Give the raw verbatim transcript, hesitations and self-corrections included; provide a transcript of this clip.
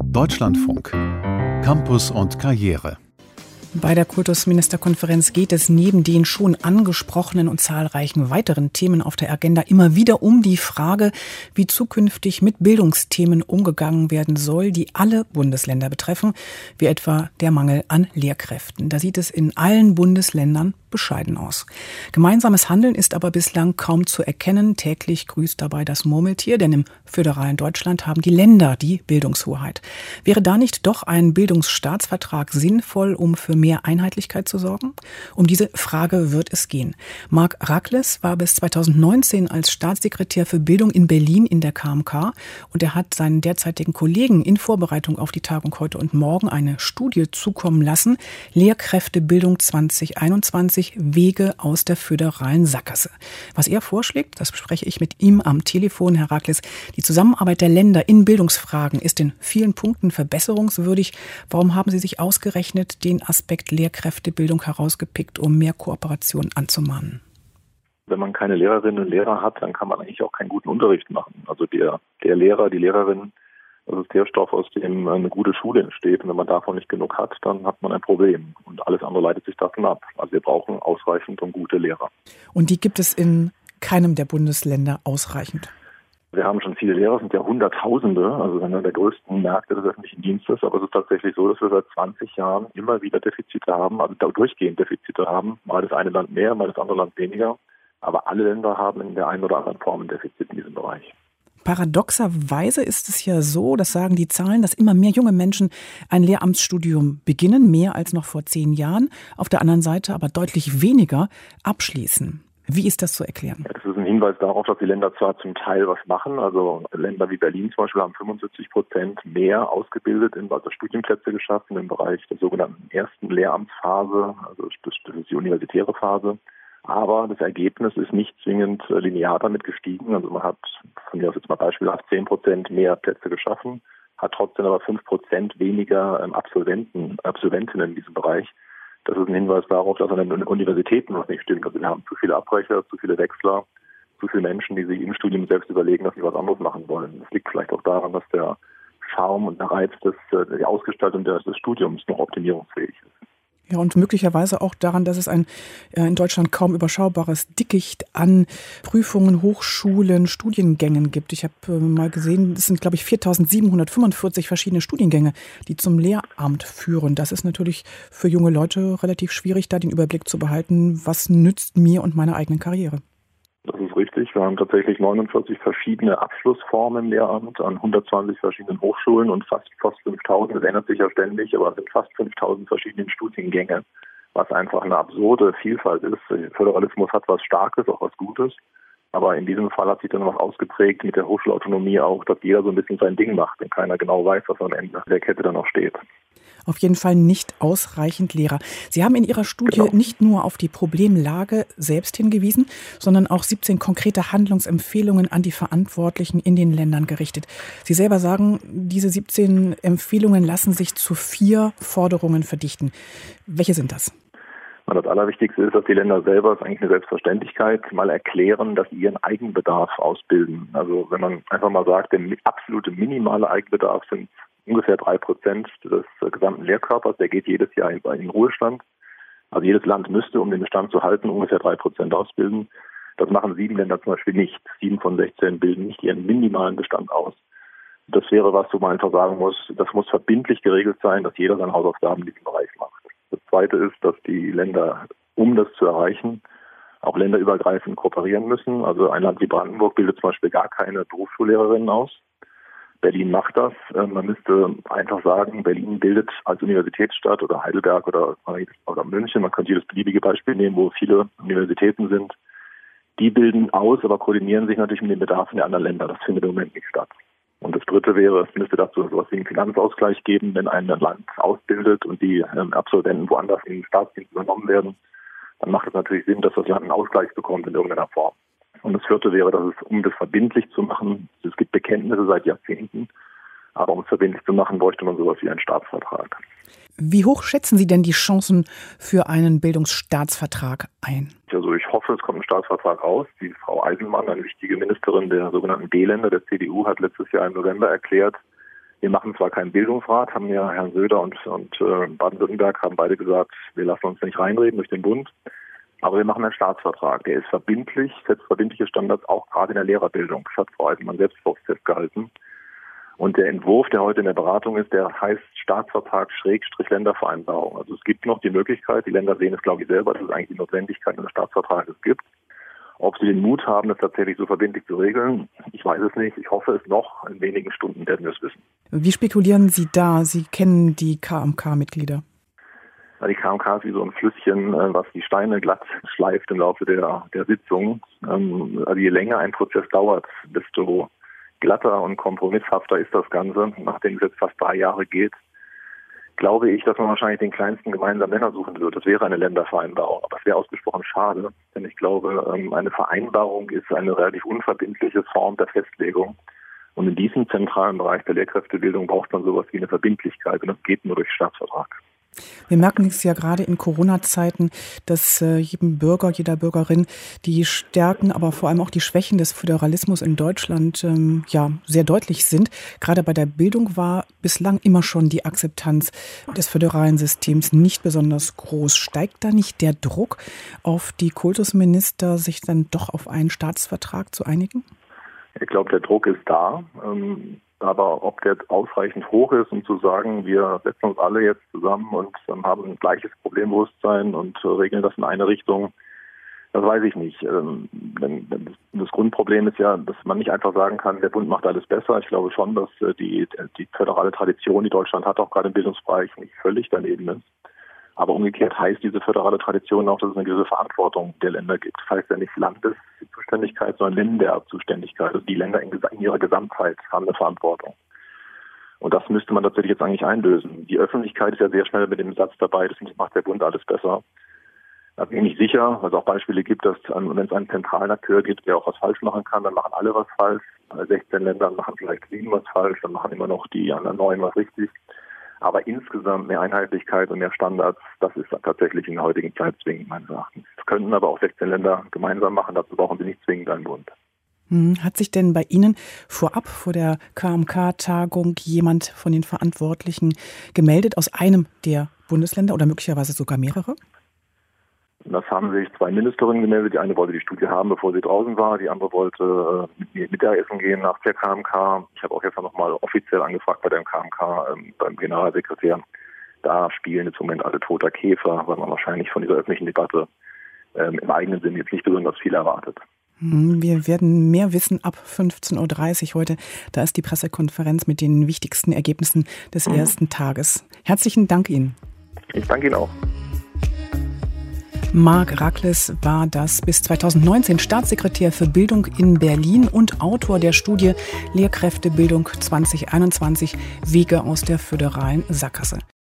Deutschlandfunk. Campus und Karriere. Bei der Kultusministerkonferenz geht es neben den schon angesprochenen und zahlreichen weiteren Themen auf der Agenda immer wieder um die Frage, wie zukünftig mit Bildungsthemen umgegangen werden soll, die alle Bundesländer betreffen, wie etwa der Mangel an Lehrkräften. Da sieht es in allen Bundesländern bescheiden aus. Gemeinsames Handeln ist aber bislang kaum zu erkennen. Täglich grüßt dabei das Murmeltier, denn im föderalen Deutschland haben die Länder die Bildungshoheit. Wäre da nicht doch ein Bildungsstaatsvertrag sinnvoll, um für mehr Einheitlichkeit zu sorgen? Um diese Frage wird es gehen. Marc Rakles war bis zweitausendneunzehn als Staatssekretär für Bildung in Berlin in der K M K und er hat seinen derzeitigen Kollegen in Vorbereitung auf die Tagung heute und morgen eine Studie zukommen lassen. Lehrkräftebildung zwanzig einundzwanzig, Wege aus der föderalen Sackgasse. Was er vorschlägt, das bespreche ich mit ihm am Telefon. Herr Rakles, die Zusammenarbeit der Länder in Bildungsfragen ist in vielen Punkten verbesserungswürdig. Warum haben Sie sich ausgerechnet den Aspekt Lehrkräftebildung herausgepickt, um mehr Kooperation anzumahnen? Wenn man keine Lehrerinnen und Lehrer hat, dann kann man eigentlich auch keinen guten Unterricht machen. Also der, der Lehrer, die Lehrerin, das ist der Stoff, aus dem eine gute Schule entsteht. Und wenn man davon nicht genug hat, dann hat man ein Problem. Und alles andere leitet sich davon ab. Also wir brauchen ausreichend und gute Lehrer. Und die gibt es in keinem der Bundesländer ausreichend? Wir haben schon viele Lehrer, es sind ja Hunderttausende, also einer der größten Märkte des öffentlichen Dienstes. Aber es ist tatsächlich so, dass wir seit zwanzig Jahren immer wieder Defizite haben, also durchgehend Defizite haben. Mal das eine Land mehr, mal das andere Land weniger. Aber alle Länder haben in der einen oder anderen Form ein Defizit in diesem Bereich. Paradoxerweise ist es ja so, das sagen die Zahlen, dass immer mehr junge Menschen ein Lehramtsstudium beginnen, mehr als noch vor zehn Jahren, auf der anderen Seite aber deutlich weniger abschließen. Wie ist das zu erklären? Ja, das ist ein Hinweis darauf, dass die Länder zwar zum Teil was machen, also Länder wie Berlin zum Beispiel haben fünfundsiebzig Prozent mehr ausgebildet, also Studienplätze geschaffen im Bereich der sogenannten ersten Lehramtsphase, also das ist die universitäre Phase. Aber das Ergebnis ist nicht zwingend linear damit gestiegen. Also man hat von mir aus jetzt mal beispielhaft zehn Prozent mehr Plätze geschaffen, hat trotzdem aber fünf Prozent weniger Absolventen, Absolventinnen in diesem Bereich. Das ist ein Hinweis darauf, dass an den Universitäten was nicht stimmt. Also wir haben zu viele Abbrecher, zu viele Wechsler, zu viele Menschen, die sich im Studium selbst überlegen, dass sie was anderes machen wollen. Das liegt vielleicht auch daran, dass der Charme und der Reiz des, die Ausgestaltung des, des Studiums noch optimierungsfähig ist. Ja, und möglicherweise auch daran, dass es ein äh, in Deutschland kaum überschaubares Dickicht an Prüfungen, Hochschulen, Studiengängen gibt. Ich habe äh, mal gesehen, es sind, glaube ich, viertausendsiebenhundertfünfundvierzig verschiedene Studiengänge, die zum Lehramt führen. Das ist natürlich für junge Leute relativ schwierig, da den Überblick zu behalten, was nützt mir und meiner eigenen Karriere. Das ist richtig. Wir haben tatsächlich neunundvierzig verschiedene Abschlussformen im Lehramt an hundertzwanzig verschiedenen Hochschulen und fast, fast fünftausend, das ändert sich ja ständig, aber es sind fast fünftausend verschiedene Studiengänge, was einfach eine absurde Vielfalt ist. Der Föderalismus hat was Starkes, auch was Gutes, aber in diesem Fall hat sich dann noch ausgeprägt mit der Hochschulautonomie auch, dass jeder so ein bisschen sein Ding macht und keiner genau weiß, was am Ende der Kette dann noch steht. Auf jeden Fall nicht ausreichend Lehrer. Sie haben in Ihrer Studie genau. nicht nur auf die Problemlage selbst hingewiesen, sondern auch siebzehn konkrete Handlungsempfehlungen an die Verantwortlichen in den Ländern gerichtet. Sie selber sagen, diese siebzehn Empfehlungen lassen sich zu vier Forderungen verdichten. Welche sind das? Das Allerwichtigste ist, dass die Länder selber, das ist eigentlich eine Selbstverständlichkeit, mal erklären, dass sie ihren Eigenbedarf ausbilden. Also wenn man einfach mal sagt, der absolute minimale Eigenbedarf sind ungefähr drei Prozent des gesamten Lehrkörpers, der geht jedes Jahr in den Ruhestand. Also jedes Land müsste, um den Bestand zu halten, ungefähr drei Prozent ausbilden. Das machen sieben Länder zum Beispiel nicht. Sieben von sechzehn bilden nicht ihren minimalen Bestand aus. Das wäre was, wo man einfach sagen muss, das muss verbindlich geregelt sein, dass jeder seine Hausaufgaben in diesem Bereich macht. Das Zweite ist, dass die Länder, um das zu erreichen, auch länderübergreifend kooperieren müssen. Also ein Land wie Brandenburg bildet zum Beispiel gar keine Berufsschullehrerinnen aus. Berlin macht das. Man müsste einfach sagen, Berlin bildet als Universitätsstadt oder Heidelberg oder, oder München, man könnte jedes beliebige Beispiel nehmen, wo viele Universitäten sind. Die bilden aus, aber koordinieren sich natürlich mit den Bedarfen der anderen Länder. Das findet im Moment nicht statt. Und das Dritte wäre, es müsste dazu so etwas wie einen Finanzausgleich geben, wenn ein Land ausbildet und die ähm, Absolventen woanders in den Staatsdienst übernommen werden, dann macht es natürlich Sinn, dass das Land einen Ausgleich bekommt in irgendeiner Form. Und das Vierte wäre, dass es, um das verbindlich zu machen, es gibt Bekenntnisse seit Jahrzehnten, aber um es verbindlich zu machen, bräuchte man sowas wie einen Staatsvertrag. Wie hoch schätzen Sie denn die Chancen für einen Bildungsstaatsvertrag ein? Also ich hoffe, es kommt ein Staatsvertrag raus. Die Frau Eisenmann, eine wichtige Ministerin der sogenannten B-Länder der C D U, hat letztes Jahr im November erklärt, Wir machen zwar keinen Bildungsrat, haben ja Herrn Söder und, und äh, Baden-Württemberg haben beide gesagt, wir lassen uns nicht reinreden durch den Bund, aber wir machen einen Staatsvertrag. Der ist verbindlich, setzt verbindliche Standards auch gerade in der Lehrerbildung. Das hat Frau Eisenmann selbst festgehalten. Und der Entwurf, der heute in der Beratung ist, der heißt Staatsvertrag Schrägstrich Ländervereinbarung. Also es gibt noch die Möglichkeit, die Länder sehen es, glaube ich, selber, dass es eigentlich die Notwendigkeit eines Staatsvertrages gibt. Ob sie den Mut haben, das tatsächlich so verbindlich zu regeln, ich weiß es nicht. Ich hoffe es noch. In wenigen Stunden werden wir es wissen. Wie spekulieren Sie da? Sie kennen die K M K-Mitglieder. Ja, die K M K ist wie so ein Flüsschen, was die Steine glatt schleift im Laufe der, der Sitzung. Also je länger ein Prozess dauert, desto glatter und kompromisshafter ist das Ganze. Nachdem es jetzt fast drei Jahre geht, glaube ich, dass man wahrscheinlich den kleinsten gemeinsamen Nenner suchen wird. Das wäre eine Ländervereinbarung, aber es wäre ausgesprochen schade, denn ich glaube, eine Vereinbarung ist eine relativ unverbindliche Form der Festlegung. Und in diesem zentralen Bereich der Lehrkräftebildung braucht man sowas wie eine Verbindlichkeit und das geht nur durch Staatsvertrag. Wir merken es ja gerade in Corona-Zeiten, dass äh, jedem Bürger, jeder Bürgerin die Stärken, aber vor allem auch die Schwächen des Föderalismus in Deutschland ähm, ja sehr deutlich sind. Gerade bei der Bildung war bislang immer schon die Akzeptanz des föderalen Systems nicht besonders groß. Steigt da nicht der Druck auf die Kultusminister, sich dann doch auf einen Staatsvertrag zu einigen? Ich glaube, der Druck ist da. Ähm Aber ob der ausreichend hoch ist, um zu sagen, wir setzen uns alle jetzt zusammen und ähm, haben ein gleiches Problembewusstsein und äh, regeln das in eine Richtung, das weiß ich nicht. Ähm, denn, denn das Grundproblem ist ja, dass man nicht einfach sagen kann, der Bund macht alles besser. Ich glaube schon, dass äh, die, die föderale Tradition, die Deutschland hat, auch gerade im Bildungsbereich nicht völlig daneben ist. Aber umgekehrt heißt diese föderale Tradition auch, dass es eine gewisse Verantwortung der Länder gibt. Das heißt ja nicht Landeszuständigkeit, sondern Länderzuständigkeit. Also die Länder in, in ihrer Gesamtheit haben eine Verantwortung. Und das müsste man tatsächlich jetzt eigentlich einlösen. Die Öffentlichkeit ist ja sehr schnell mit dem Satz dabei, das macht der Bund alles besser. Da bin ich nicht sicher, weil es auch Beispiele gibt, dass wenn es einen zentralen Akteur gibt, der auch was falsch machen kann, dann machen alle was falsch. sechzehn Länder machen vielleicht sieben was falsch, dann machen immer noch die anderen neun was richtig. Aber insgesamt mehr Einheitlichkeit und mehr Standards, das ist tatsächlich in der heutigen Zeit zwingend, meines Erachtens. Das könnten aber auch sechzehn Länder gemeinsam machen, dazu brauchen sie nicht zwingend einen Bund. Hat sich denn bei Ihnen vorab, vor der K M K-Tagung, jemand von den Verantwortlichen gemeldet aus einem der Bundesländer oder möglicherweise sogar mehrere? Das haben sich zwei Ministerinnen gemeldet. Die eine wollte die Studie haben, bevor sie draußen war. Die andere wollte äh, mit mir Mittagessen gehen nach der K M K. Ich habe auch jetzt noch mal offiziell angefragt bei der K M K, ähm, beim Generalsekretär. Da spielen jetzt im Moment alle toter Käfer, weil man wahrscheinlich von dieser öffentlichen Debatte ähm, im eigenen Sinn jetzt nicht besonders viel erwartet. Wir werden mehr wissen ab fünfzehn Uhr dreißig heute. Da ist die Pressekonferenz mit den wichtigsten Ergebnissen des mhm. ersten Tages. Herzlichen Dank Ihnen. Ich danke Ihnen auch. Marc Rakles war das bis zweitausendneunzehn Staatssekretär für Bildung in Berlin und Autor der Studie Lehrkräftebildung zwanzig einundzwanzig, Wege aus der föderalen Sackgasse.